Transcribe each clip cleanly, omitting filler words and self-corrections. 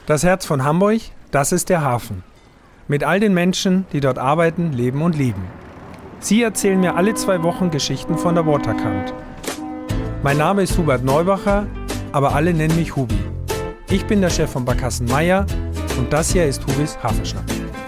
Das Herz von Hamburg, das ist der Hafen. Mit all den Menschen, die dort arbeiten, leben und lieben. Sie erzählen mir alle 2 Wochen Geschichten von der Waterkant. Mein Name ist Hubert Neubacher, aber alle nennen mich Hubi. Ich bin der Chef von Barkassen Meier und das hier ist Hubis Hafenschnack.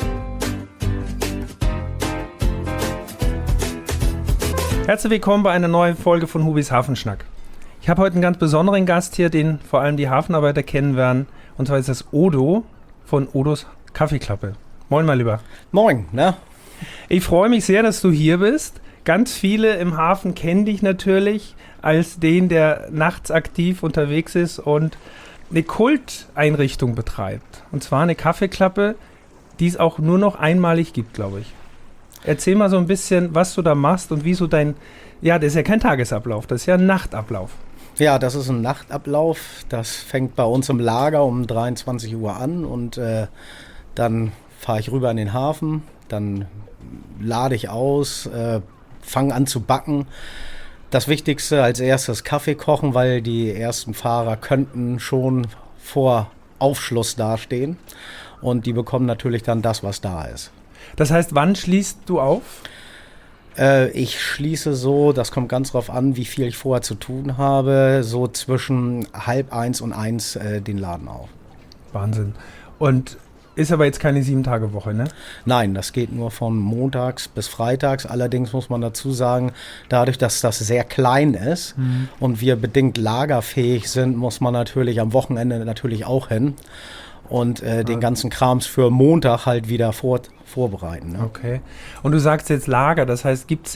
Herzlich willkommen bei einer neuen Folge von Hubis Hafenschnack. Ich habe heute einen ganz besonderen Gast hier, den vor allem die Hafenarbeiter kennen werden. Und zwar ist das Odo von Odos Kaffeeklappe. Moin, mein Lieber. Moin, ne? Ich freue mich sehr, dass du hier bist. Ganz viele im Hafen kennen dich natürlich als den, der nachts aktiv unterwegs ist und eine Kulteinrichtung betreibt. Und zwar eine Kaffeeklappe, die es auch nur noch einmalig gibt, glaube ich. Erzähl mal so ein bisschen, was du da machst und wie so das ist ja kein Tagesablauf, das ist ja ein Nachtablauf. Ja, das ist ein Nachtablauf. Das fängt bei uns im Lager um 23 Uhr an und dann fahre ich rüber in den Hafen, dann lade ich aus, fange an zu backen. Das Wichtigste als erstes Kaffee kochen, weil die ersten Fahrer könnten schon vor Aufschluss dastehen und die bekommen natürlich dann das, was da ist. Das heißt, wann schließt du auf? Ich schließe so, das kommt ganz drauf an, wie viel ich vorher zu tun habe, so zwischen 12:30 und 1 den Laden auf. Wahnsinn. Und ist aber jetzt keine 7-Tage-Woche, ne? Nein, das geht nur von montags bis freitags. Allerdings muss man dazu sagen, dadurch, dass das sehr klein ist und wir bedingt lagerfähig sind, muss man natürlich am Wochenende natürlich auch hin und den ganzen Krams für Montag halt wieder vorbereiten. Ne? Okay. Und du sagst jetzt Lager, das heißt, gibt's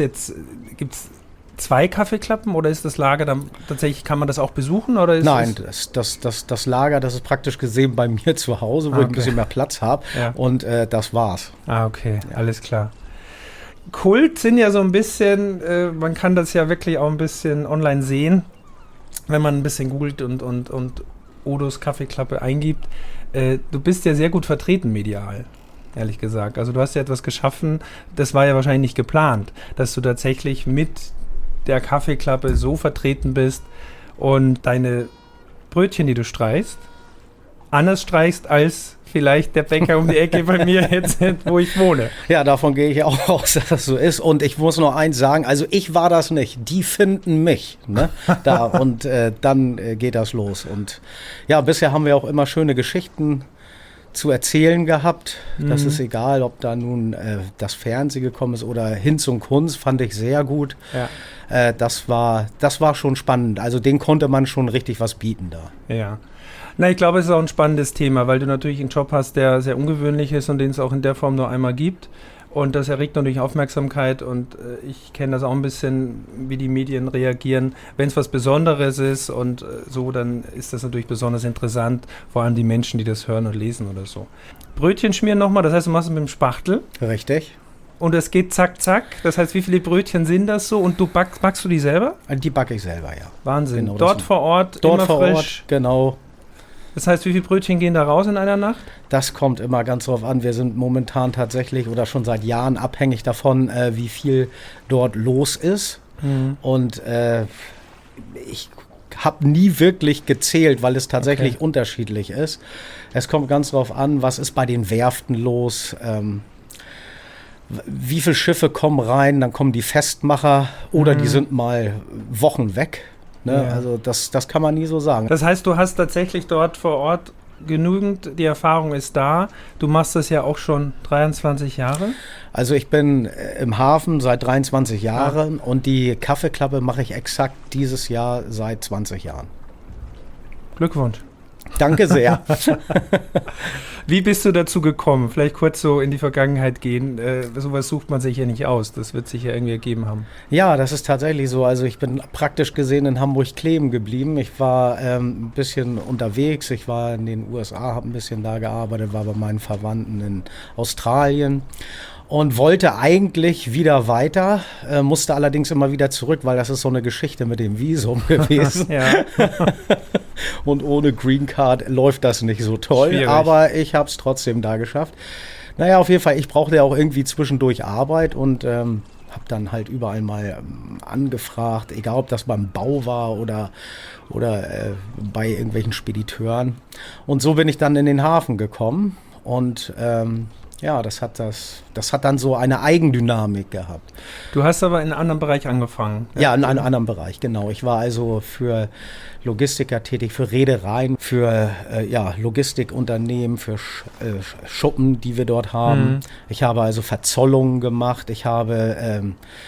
2 Kaffeeklappen oder ist das Lager dann tatsächlich, kann man das auch besuchen? Oder ist Nein, das Lager, das ist praktisch gesehen bei mir zu Hause, wo ich ein bisschen mehr Platz habe und das war's. Ah, okay, alles klar. Kult sind ja so ein bisschen, man kann das ja wirklich auch ein bisschen online sehen, wenn man ein bisschen googelt und Odos Kaffeeklappe eingibt. Du bist ja sehr gut vertreten medial, ehrlich gesagt. Also du hast ja etwas geschaffen, das war ja wahrscheinlich nicht geplant, dass du tatsächlich mit der Kaffeeklappe so vertreten bist und deine Brötchen, die du streichst, anders streichst als vielleicht der Bäcker um die Ecke bei mir jetzt, wo ich wohne. Ja, davon gehe ich auch aus, dass das so ist. Und ich muss noch eins sagen, also ich war das nicht. Die finden mich, ne? Da und dann geht das los. Und ja, bisher haben wir auch immer schöne Geschichten zu erzählen gehabt. Das ist egal, ob da nun das Fernsehen gekommen ist oder Hinz und Kunst, fand ich sehr gut. Ja. Das war schon spannend. Also den konnte man schon richtig was bieten da. Ja. Na, ich glaube, es ist auch ein spannendes Thema, weil du natürlich einen Job hast, der sehr ungewöhnlich ist und den es auch in der Form nur einmal gibt. Und das erregt natürlich Aufmerksamkeit und ich kenne das auch ein bisschen, wie die Medien reagieren. Wenn es was Besonderes ist und so, dann ist das natürlich besonders interessant, vor allem die Menschen, die das hören und lesen oder so. Brötchen schmieren nochmal, das heißt, du machst es mit dem Spachtel. Richtig. Und es geht zack, zack. Das heißt, wie viele Brötchen sind das so? Und du backst du die selber? Die backe ich selber, ja. Wahnsinn. Genau, dort vor Ort, dort immer vor frisch. Ort, genau. Das heißt, wie viele Brötchen gehen da raus in einer Nacht? Das kommt immer ganz drauf an. Wir sind momentan tatsächlich oder schon seit Jahren abhängig davon, wie viel dort los ist. Und ich habe nie wirklich gezählt, weil es tatsächlich unterschiedlich ist. Es kommt ganz drauf an, was ist bei den Werften los, wie viele Schiffe kommen rein, dann kommen die Festmacher oder die sind mal Wochen weg. Ne? Ja. Also das kann man nie so sagen. Das heißt, du hast tatsächlich dort vor Ort genügend, die Erfahrung ist da. Du machst das ja auch schon 23 Jahre. Also ich bin im Hafen seit 23 Jahren und die Kaffeeklappe mache ich exakt dieses Jahr seit 20 Jahren. Glückwunsch. Danke sehr. Wie bist du dazu gekommen? Vielleicht kurz so in die Vergangenheit gehen. Sowas sucht man sich ja nicht aus. Das wird sich ja irgendwie ergeben haben. Ja, das ist tatsächlich so. Also ich bin praktisch gesehen in Hamburg kleben geblieben. Ich war ein bisschen unterwegs. Ich war in den USA, habe ein bisschen da gearbeitet, war bei meinen Verwandten in Australien. Und wollte eigentlich wieder weiter, musste allerdings immer wieder zurück, weil das ist so eine Geschichte mit dem Visum gewesen. Und ohne Green Card läuft das nicht so toll, schwierig. Aber ich habe es trotzdem da geschafft. Naja, auf jeden Fall, ich brauchte ja auch irgendwie zwischendurch Arbeit und habe dann halt überall mal angefragt, egal ob das beim Bau war oder bei irgendwelchen Spediteuren. Und so bin ich dann in den Hafen gekommen und das hat dann so eine Eigendynamik gehabt. Du hast aber in einem anderen Bereich angefangen. Ja, in einem anderen Bereich, genau. Ich war also für Logistiker tätig, für Reedereien, für Logistikunternehmen, für Schuppen, die wir dort haben. Ich habe also Verzollungen gemacht. Ich habe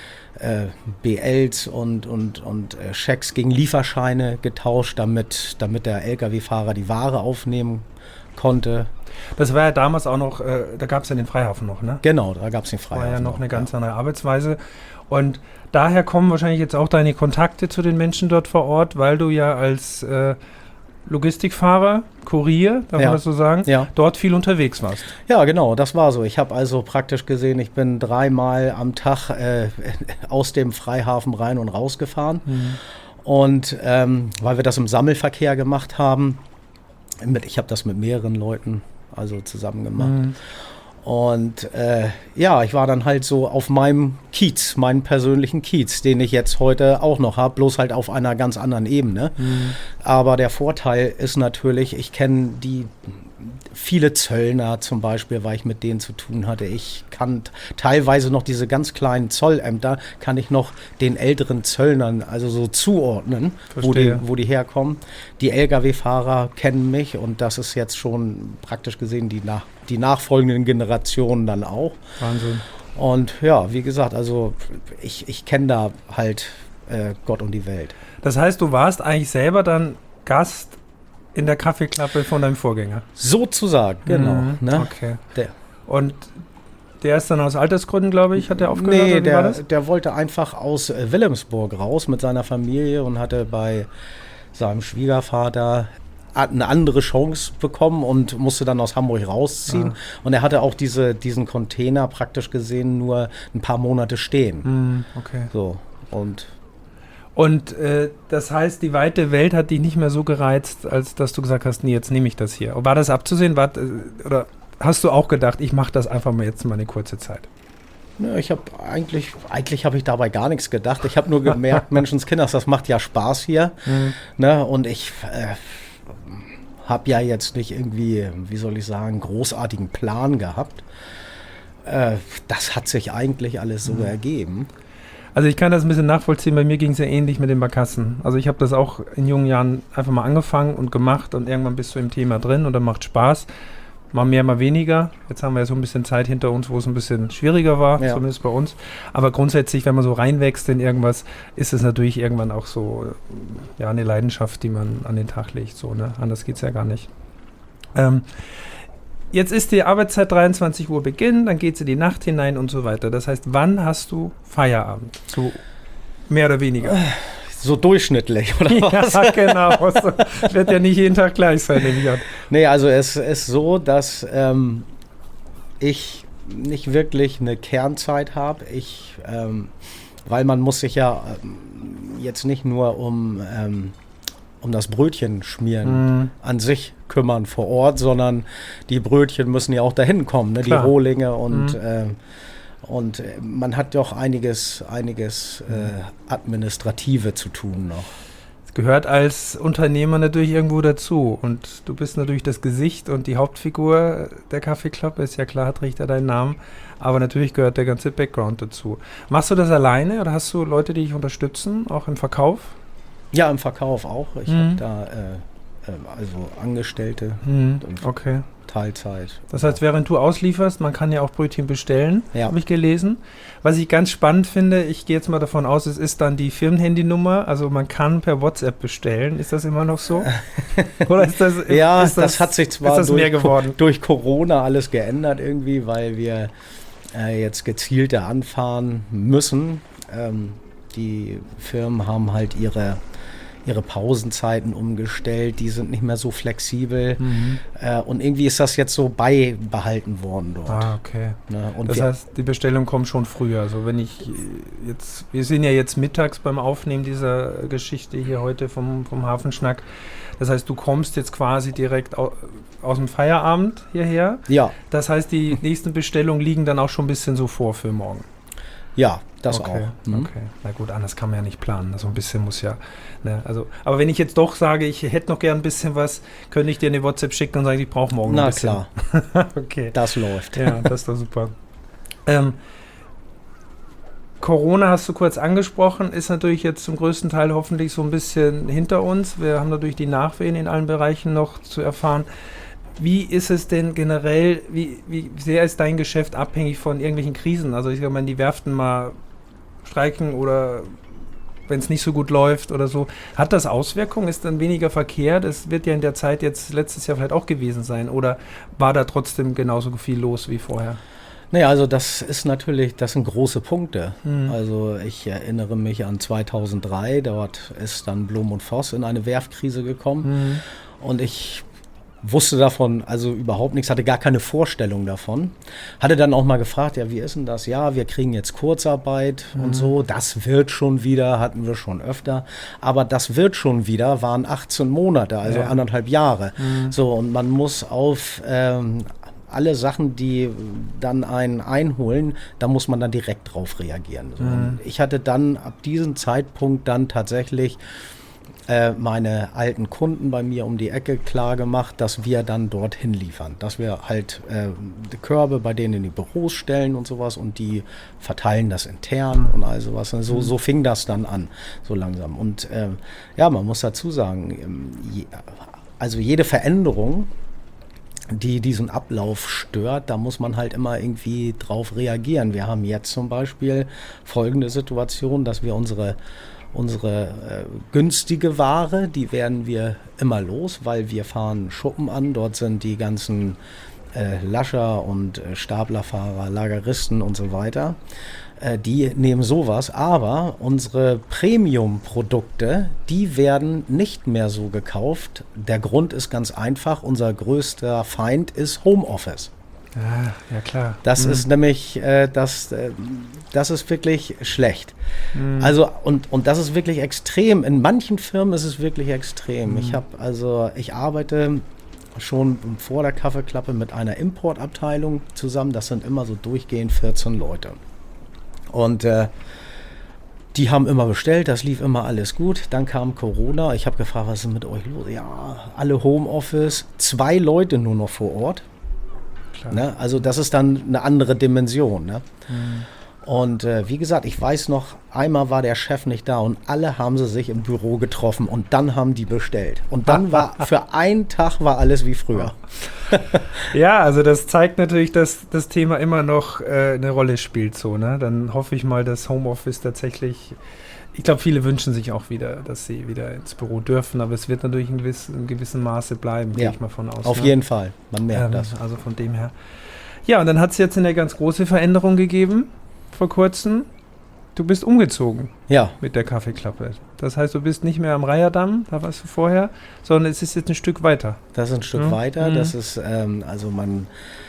BLs und Schecks gegen Lieferscheine getauscht, damit der Lkw-Fahrer die Ware aufnehmen konnte. Das war ja damals auch noch, da gab es ja den Freihafen noch, ne? Genau, da gab es den Freihafen. War ja noch eine ganz andere Arbeitsweise. Und daher kommen wahrscheinlich jetzt auch deine Kontakte zu den Menschen dort vor Ort, weil du ja als Logistikfahrer, Kurier, darf man das so sagen, dort viel unterwegs warst. Ja, genau, das war so. Ich habe also praktisch gesehen, ich bin 3-mal am Tag aus dem Freihafen rein und raus gefahren. Und weil wir das im Sammelverkehr gemacht haben, ich habe das mit mehreren Leuten also zusammen gemacht. Und ich war dann halt so auf meinem Kiez, meinen persönlichen Kiez, den ich jetzt heute auch noch habe, bloß halt auf einer ganz anderen Ebene. Aber der Vorteil ist natürlich, ich kenne viele Zöllner zum Beispiel, weil ich mit denen zu tun hatte. Ich kann teilweise noch diese ganz kleinen Zollämter, kann ich noch den älteren Zöllnern also so zuordnen, wo die herkommen. Die Lkw-Fahrer kennen mich und das ist jetzt schon praktisch gesehen die nachfolgenden Generationen dann auch. Wahnsinn. Und ja, wie gesagt, also ich kenne da halt Gott und die Welt. Das heißt, du warst eigentlich selber dann Gast in der Kaffeeklappe von deinem Vorgänger? Sozusagen, genau. Ne? Okay. Und der ist dann aus Altersgründen, glaube ich, hat der aufgehört? Nee, der wollte einfach aus Wilhelmsburg raus mit seiner Familie und hatte bei seinem Schwiegervater eine andere Chance bekommen und musste dann aus Hamburg rausziehen. Und er hatte auch diesen Container praktisch gesehen nur ein paar Monate stehen. Okay. So, Und das heißt, die weite Welt hat dich nicht mehr so gereizt, als dass du gesagt hast, nee, jetzt nehme ich das hier. War das abzusehen? Oder hast du auch gedacht, ich mache das einfach mal jetzt mal eine kurze Zeit? Ja, ich habe eigentlich habe ich dabei gar nichts gedacht. Ich habe nur gemerkt, Menschenskinders, das macht ja Spaß hier. Ne? Und ich habe ja jetzt nicht irgendwie, wie soll ich sagen, großartigen Plan gehabt. Das hat sich eigentlich alles so ergeben. Also ich kann das ein bisschen nachvollziehen, bei mir ging es ja ähnlich mit den Barkassen. Also ich habe das auch in jungen Jahren einfach mal angefangen und gemacht und irgendwann bist du im Thema drin und dann macht Spaß. Mal mehr, mal weniger. Jetzt haben wir ja so ein bisschen Zeit hinter uns, wo es ein bisschen schwieriger war, zumindest bei uns. Aber grundsätzlich, wenn man so reinwächst in irgendwas, ist es natürlich irgendwann auch so eine Leidenschaft, die man an den Tag legt. So, ne? Anders geht es ja gar nicht. Jetzt ist die Arbeitszeit 23 Uhr Beginn, dann geht es in die Nacht hinein und so weiter. Das heißt, wann hast du Feierabend? So mehr oder weniger? So durchschnittlich, oder was? Ja, genau. So, wird ja nicht jeden Tag gleich sein, nehme ich an. Nee, also es ist so, dass ich nicht wirklich eine Kernzeit habe. Weil man muss sich ja jetzt nicht nur um das Brötchen schmieren an sich kümmern vor Ort, sondern die Brötchen müssen ja auch dahin kommen, ne? Die Rohlinge und man hat doch einiges Administrative zu tun noch. Es gehört als Unternehmer natürlich irgendwo dazu und du bist natürlich das Gesicht und die Hauptfigur der Kaffeeklappe, ist ja klar, hat Richter deinen Namen, aber natürlich gehört der ganze Background dazu. Machst du das alleine oder hast du Leute, die dich unterstützen, auch im Verkauf? Ja, im Verkauf auch. Ich habe da also Angestellte, okay. Teilzeit. Das heißt, während du auslieferst, man kann ja auch Brötchen bestellen, habe ich gelesen. Was ich ganz spannend finde, ich gehe jetzt mal davon aus, es ist dann die Firmenhandynummer, also man kann per WhatsApp bestellen. Ist das immer noch so? Oder ist das, das hat sich zwar durch Corona alles geändert irgendwie, weil wir jetzt gezielter anfahren müssen. Die Firmen haben halt ihre Pausenzeiten umgestellt, die sind nicht mehr so flexibel und irgendwie ist das jetzt so beibehalten worden dort. Ah, okay. Ne? Und das heißt, die Bestellung kommt schon früher. Also wenn wir sind ja jetzt mittags beim Aufnehmen dieser Geschichte hier heute vom Hafenschnack. Das heißt, du kommst jetzt quasi direkt aus dem Feierabend hierher. Ja. Das heißt, die nächsten Bestellungen liegen dann auch schon ein bisschen so vor für morgen. Ja, das Okay, auch. Mhm. okay. Na gut, anders kann man ja nicht planen. So ein bisschen muss ja, ne, also, aber wenn ich jetzt doch sage, ich hätte noch gern ein bisschen was, könnte ich dir eine WhatsApp schicken und sagen, ich brauche morgen noch ein Na bisschen. klar, Okay. das läuft. Ja, das ist doch super. Corona hast du kurz angesprochen, ist natürlich jetzt zum größten Teil hoffentlich so ein bisschen hinter uns. Wir haben natürlich die Nachwehen in allen Bereichen noch zu erfahren. Wie ist es denn generell, wie sehr ist dein Geschäft abhängig von irgendwelchen Krisen? Also ich sage mal, wenn die Werften mal streiken oder wenn es nicht so gut läuft oder so, hat das Auswirkungen? Ist dann weniger Verkehr? Das wird ja in der Zeit jetzt letztes Jahr vielleicht auch gewesen sein. Oder war da trotzdem genauso viel los wie vorher? Naja, also das sind große Punkte. Mhm. Also ich erinnere mich an 2003, dort ist dann Blom und Voss in eine Werftkrise gekommen. Und ich wusste davon also überhaupt nichts, hatte gar keine Vorstellung davon. Hatte dann auch mal gefragt, ja, wie ist denn das? Ja, wir kriegen jetzt Kurzarbeit und so. Das wird schon wieder, hatten wir schon öfter. Aber das wird schon wieder, waren 18 Monate, also Ja. 1,5 Jahre. So, und man muss auf alle Sachen, die dann einen einholen, da muss man dann direkt drauf reagieren. So, und ich hatte dann ab diesem Zeitpunkt dann tatsächlich meine alten Kunden bei mir um die Ecke klar gemacht, dass wir dann dorthin liefern. Dass wir halt die Körbe bei denen in die Büros stellen und sowas und die verteilen das intern und all sowas. Und so fing das dann an, so langsam. Und ja, man muss dazu sagen, also jede Veränderung, die diesen Ablauf stört, da muss man halt immer irgendwie drauf reagieren. Wir haben jetzt zum Beispiel folgende Situation, dass wir unsere günstige Ware, die werden wir immer los, weil wir fahren Schuppen an. Dort sind die ganzen Lascher und Staplerfahrer, Lageristen und so weiter. Die nehmen sowas, aber unsere Premium-Produkte, die werden nicht mehr so gekauft. Der Grund ist ganz einfach, unser größter Feind ist Homeoffice. Ah, ja klar. Das ist nämlich, das ist wirklich schlecht. Also, und das ist wirklich extrem. In manchen Firmen ist es wirklich extrem. Ich arbeite schon vor der Kaffeeklappe mit einer Importabteilung zusammen. Das sind immer so durchgehend 14 Leute. Und die haben immer bestellt, das lief immer alles gut. Dann kam Corona. Ich habe gefragt, was ist mit euch los? Ja, alle Homeoffice, 2 Leute nur noch vor Ort. Ne? Also das ist dann eine andere Dimension. Ne? Und wie gesagt, ich weiß noch, einmal war der Chef nicht da und alle haben sie sich im Büro getroffen und dann haben die bestellt. Und dann war für einen Tag war alles wie früher. Ja, also das zeigt natürlich, dass das Thema immer noch eine Rolle spielt. So, ne? Dann hoffe ich mal, dass Homeoffice tatsächlich, ich glaube, viele wünschen sich auch wieder, dass sie wieder ins Büro dürfen, aber es wird natürlich in gewissem Maße bleiben, gehe ich mal von aus. Auf jeden Fall, man merkt das. Also von dem her. Ja, und dann hat es jetzt eine ganz große Veränderung gegeben, vor kurzem. Du bist umgezogen mit der Kaffeeklappe. Das heißt, du bist nicht mehr am Reiherdamm, da warst du vorher, sondern es ist jetzt ein Stück weiter. Das ist ein Stück weiter, das ist, also man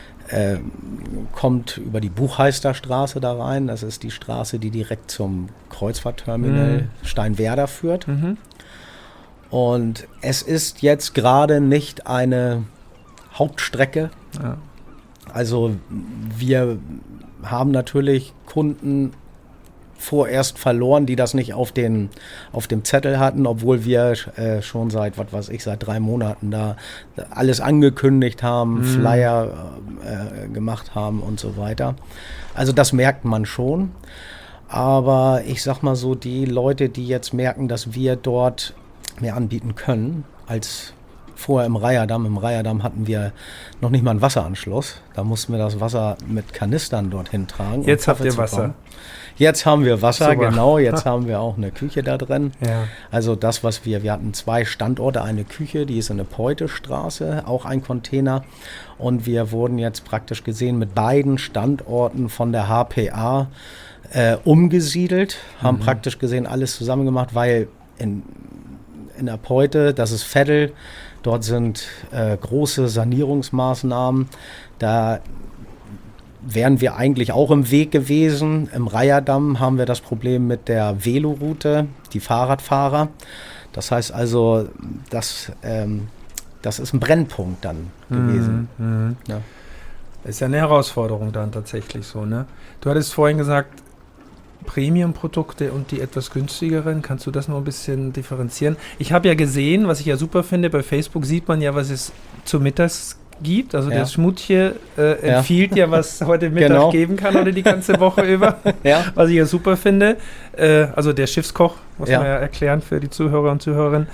kommt über die Buchheisterstraße da rein. Das ist die Straße, die direkt zum Kreuzfahrtterminal Steinwerder führt. Und es ist jetzt gerade nicht eine Hauptstrecke. Ja. Also wir haben natürlich Kunden vorerst verloren, die das nicht auf dem Zettel hatten, obwohl wir schon seit 3 Monaten da alles angekündigt haben, Flyer gemacht haben und so weiter. Also das merkt man schon. Aber ich sag mal so, die Leute, die jetzt merken, dass wir dort mehr anbieten können als vorher im Reiherdamm. Im Reiherdamm hatten wir noch nicht mal einen Wasseranschluss. Da mussten wir das Wasser mit Kanistern dorthin tragen. Jetzt habt ihr Wasser. Jetzt haben wir Wasser, Super. Genau. Jetzt haben wir auch eine Küche da drin. Ja. Also das, was wir hatten 2 Standorte, eine Küche, die ist in der Peutestraße, auch ein Container. Und wir wurden jetzt praktisch gesehen mit beiden Standorten von der HPA umgesiedelt, haben praktisch gesehen alles zusammen gemacht, weil in der Peute, das ist Veddel, dort sind große Sanierungsmaßnahmen, da wären wir eigentlich auch im Weg gewesen. Im Reiherdamm haben wir das Problem mit der Veloroute, die Fahrradfahrer. Das heißt also, das ist ein Brennpunkt dann gewesen. Ja. Das ist ja eine Herausforderung dann tatsächlich so, ne? Du hattest vorhin gesagt, Premium-Produkte und die etwas günstigeren. Kannst du das noch ein bisschen differenzieren? Ich habe ja gesehen, was ich ja super finde, bei Facebook sieht man ja, was es zu Mittags gibt. Also der Schmutje empfiehlt ja, was heute Mittag geben kann oder die ganze Woche über, was ich ja super finde. Also der Schiffskoch, muss man ja erklären für die Zuhörer und Zuhörerinnen.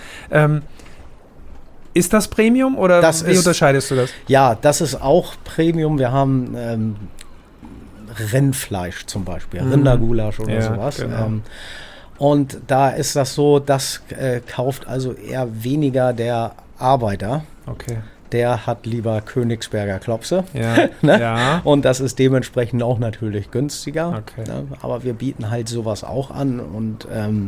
Ist das Premium oder wie unterscheidest du das? Ja, das ist auch Premium. Wir haben Rindfleisch zum Beispiel, Rindergulasch oder sowas. Genau. Und da ist das so, das kauft also eher weniger der Arbeiter. Okay. Der hat lieber Königsberger Klopse. Ja, ne? ja. Und das ist dementsprechend auch natürlich günstiger. Okay. Ne? Aber wir bieten halt sowas auch an. Und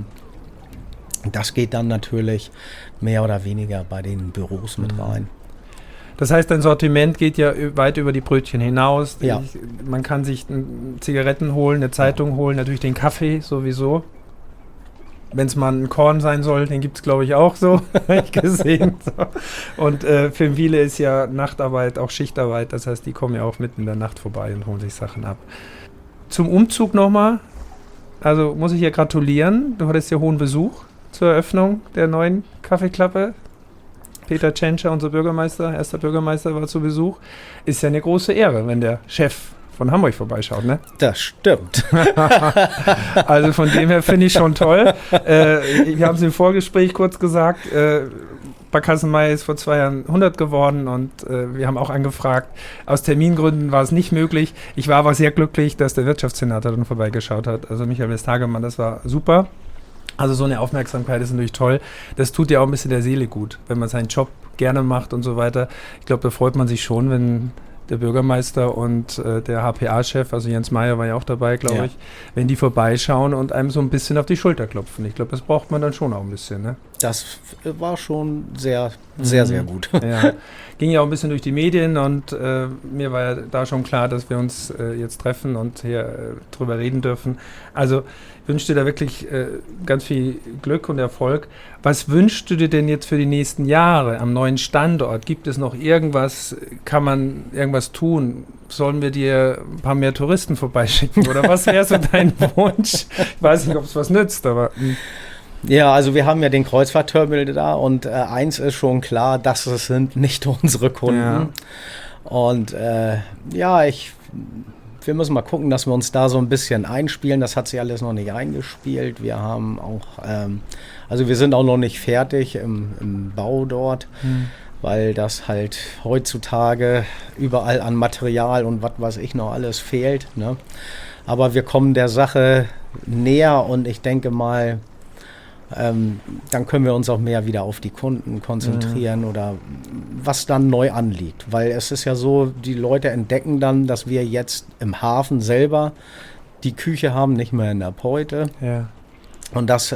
das geht dann natürlich mehr oder weniger bei den Büros mit rein. Das heißt, dein Sortiment geht ja weit über die Brötchen hinaus. Ja. Man kann sich Zigaretten holen, eine Zeitung holen, natürlich den Kaffee sowieso. Wenn es mal ein Korn sein soll, den gibt es, glaube ich, auch so, habe ich gesehen. So. Und für viele ist ja Nachtarbeit auch Schichtarbeit. Das heißt, die kommen ja auch mitten in der Nacht vorbei und holen sich Sachen ab. Zum Umzug nochmal. Also muss ich ja gratulieren. Du hattest ja hohen Besuch zur Eröffnung der neuen Kaffeeklappe. Peter Tschentscher, unser Bürgermeister, erster Bürgermeister, war zu Besuch. Ist ja eine große Ehre, wenn der Chef von Hamburg vorbeischaut, ne? Das stimmt. Also von dem her finde ich schon toll. Wir haben es im Vorgespräch kurz gesagt, Barkassen-Meier ist vor 2 Jahren 100 geworden und wir haben auch angefragt. Aus Termingründen war es nicht möglich. Ich war aber sehr glücklich, dass der Wirtschaftssenator dann vorbeigeschaut hat. Also Michael Westhagemann, das war super. Also so eine Aufmerksamkeit ist natürlich toll. Das tut ja auch ein bisschen der Seele gut, wenn man seinen Job gerne macht und so weiter. Ich glaube, da freut man sich schon, wenn der Bürgermeister und der HPA-Chef, also Jens Meyer war ja auch dabei, glaube ich, wenn die vorbeischauen und einem so ein bisschen auf die Schulter klopfen. Ich glaube, das braucht man dann schon auch ein bisschen, ne? Das war schon sehr, sehr, sehr gut. Ja. Ging ja auch ein bisschen durch die Medien und mir war ja da schon klar, dass wir uns jetzt treffen und hier drüber reden dürfen. Also ich wünsche dir da wirklich ganz viel Glück und Erfolg. Was wünschst du dir denn jetzt für die nächsten Jahre am neuen Standort? Gibt es noch irgendwas? Kann man irgendwas tun? Sollen wir dir ein paar mehr Touristen vorbeischicken? Oder was wäre so dein Wunsch? Ich weiß nicht, ob es was nützt, aber... Ja, also wir haben ja den Kreuzfahrtterminal da und eins ist schon klar, das sind nicht unsere Kunden. Ja. Und wir müssen mal gucken, dass wir uns da so ein bisschen einspielen. Das hat sich alles noch nicht eingespielt. Wir haben auch, also wir sind auch noch nicht fertig im Bau dort, weil das halt heutzutage überall an Material und was weiß ich noch alles fehlt, ne? Aber wir kommen der Sache näher und ich denke mal, dann können wir uns auch mehr wieder auf die Kunden konzentrieren oder was dann neu anliegt. Weil es ist ja so, die Leute entdecken dann, dass wir jetzt im Hafen selber die Küche haben, nicht mehr in der Beute. Ja. Und das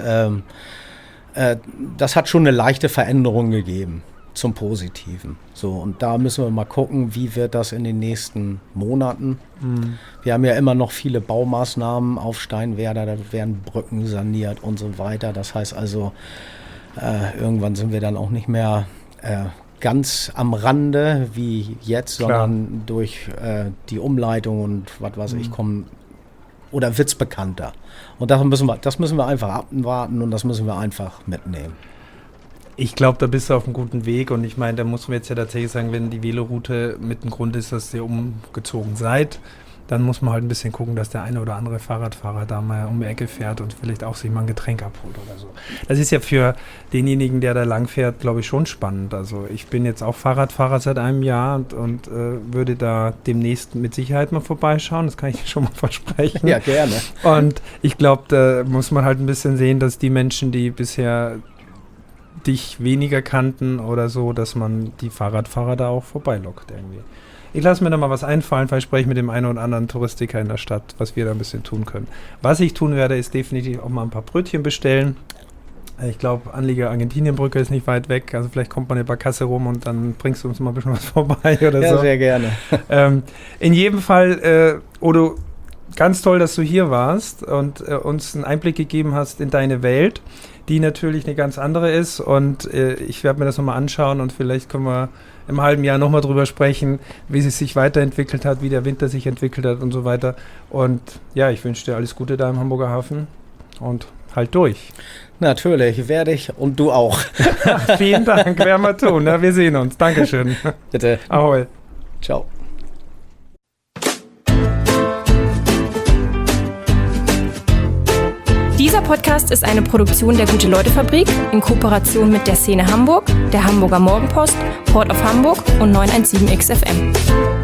hat schon eine leichte Veränderung gegeben zum Positiven. So, und da müssen wir mal gucken, wie wird das in den nächsten Monaten. Wir haben ja immer noch viele Baumaßnahmen auf Steinwerder, da werden Brücken saniert und so weiter. Das heißt also, irgendwann sind wir dann auch nicht mehr ganz am Rande wie jetzt, sondern durch die Umleitung und was weiß ich, kommen oder wird's bekannter. Und das müssen wir einfach abwarten und das müssen wir einfach mitnehmen. Ich glaube, da bist du auf einem guten Weg und ich meine, da muss man jetzt ja tatsächlich sagen, wenn die Veloroute mit dem Grund ist, dass ihr umgezogen seid, dann muss man halt ein bisschen gucken, dass der eine oder andere Fahrradfahrer da mal um die Ecke fährt und vielleicht auch sich mal ein Getränk abholt oder so. Das ist ja für denjenigen, der da lang fährt, glaube ich, schon spannend. Also ich bin jetzt auch Fahrradfahrer seit einem Jahr und würde da demnächst mit Sicherheit mal vorbeischauen, das kann ich schon mal versprechen. Ja, gerne. Und ich glaube, da muss man halt ein bisschen sehen, dass die Menschen, die bisher dich weniger kannten oder so, dass man die Fahrradfahrer da auch vorbeilockt irgendwie. Ich lasse mir da mal was einfallen, vielleicht spreche ich mit dem einen oder anderen Touristiker in der Stadt, was wir da ein bisschen tun können. Was ich tun werde, ist definitiv auch mal ein paar Brötchen bestellen. Ich glaube, Anlieger Argentinienbrücke ist nicht weit weg, also vielleicht kommt man über Kasse rum und dann bringst du uns mal ein bisschen was vorbei oder so. Ja, sehr gerne. In jedem Fall, Odo, ganz toll, dass du hier warst und uns einen Einblick gegeben hast in deine Welt. die natürlich eine ganz andere ist. Und ich werde mir das nochmal anschauen und vielleicht können wir im halben Jahr nochmal drüber sprechen, wie sie sich weiterentwickelt hat, wie der Winter sich entwickelt hat und so weiter. Und ja, ich wünsche dir alles Gute da im Hamburger Hafen und halt durch. Natürlich, werde ich und du auch. Vielen Dank, werden wir tun. Ja, wir sehen uns. Dankeschön. Bitte. Ahoi. Ciao. Dieser Podcast ist eine Produktion der Gute-Leute-Fabrik in Kooperation mit der Szene Hamburg, der Hamburger Morgenpost, Port of Hamburg und 917XFM.